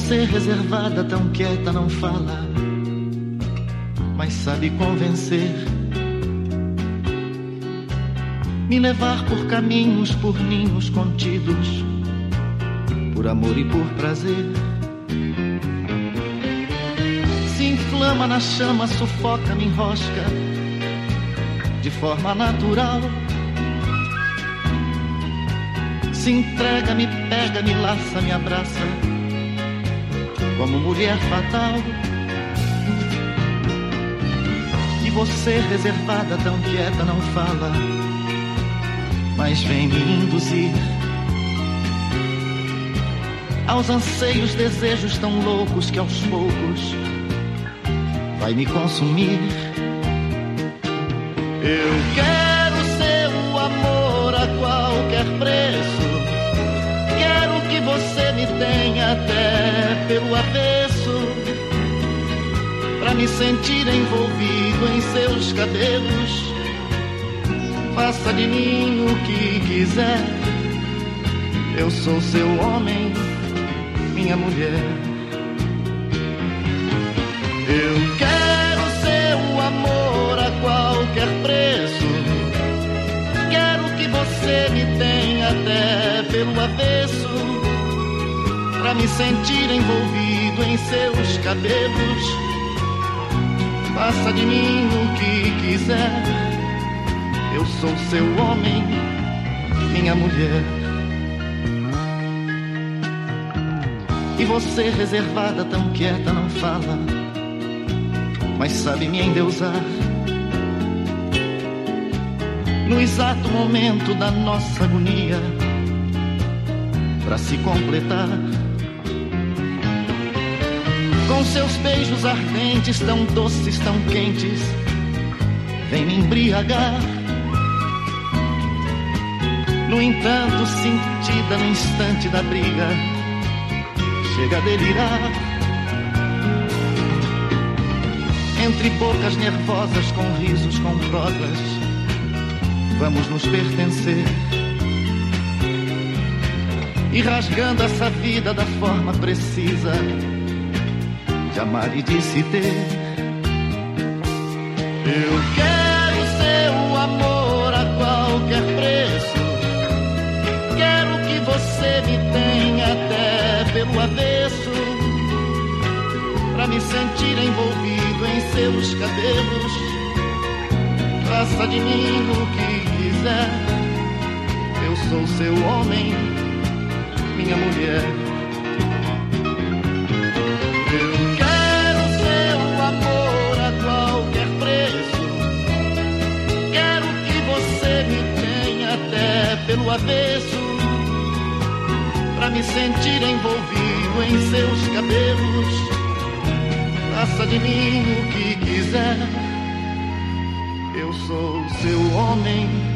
você reservada, tão quieta, não fala, mas sabe convencer. Me levar por caminhos, por ninhos contidos, por amor e por prazer. Se inflama na chama, sufoca, me enrosca de forma natural. Se entrega, me pega, me laça, me abraça como mulher fatal. E você reservada, tão quieta, não fala, mas vem me induzir aos anseios, desejos tão loucos que aos poucos vai me consumir. Eu quero seu amor a qualquer preço, quero que você me tenha até pelo avesso, pra me sentir envolvido em seus cabelos. Faça de mim o que quiser, eu sou seu homem, minha mulher. Eu quero seu amor a qualquer preço, quero que você me tenha até pelo avesso, pra me sentir envolvido em seus cabelos. Faça de mim o que quiser, eu sou seu homem, minha mulher. E você reservada, tão quieta, não fala, mas sabe me endeusar. No exato momento da nossa agonia, pra se completar, com seus beijos ardentes, tão doces, tão quentes, vem me embriagar. No entanto, sentida no instante da briga, chega a delirar. Entre bocas nervosas, com risos, com prosas, vamos nos pertencer. E rasgando essa vida da forma precisa de amar e de se ter. Eu quero seu amor a qualquer preço, quero que você me tenha até pelo avesso, pra me sentir envolvido em seus cabelos. Faça de mim o que quiser, eu sou seu homem, minha mulher. Eu quero seu amor a qualquer preço, quero que você me tenha até pelo avesso, pra me sentir envolvido em seus cabelos. Faça de mim o que quiser, eu sou seu homem,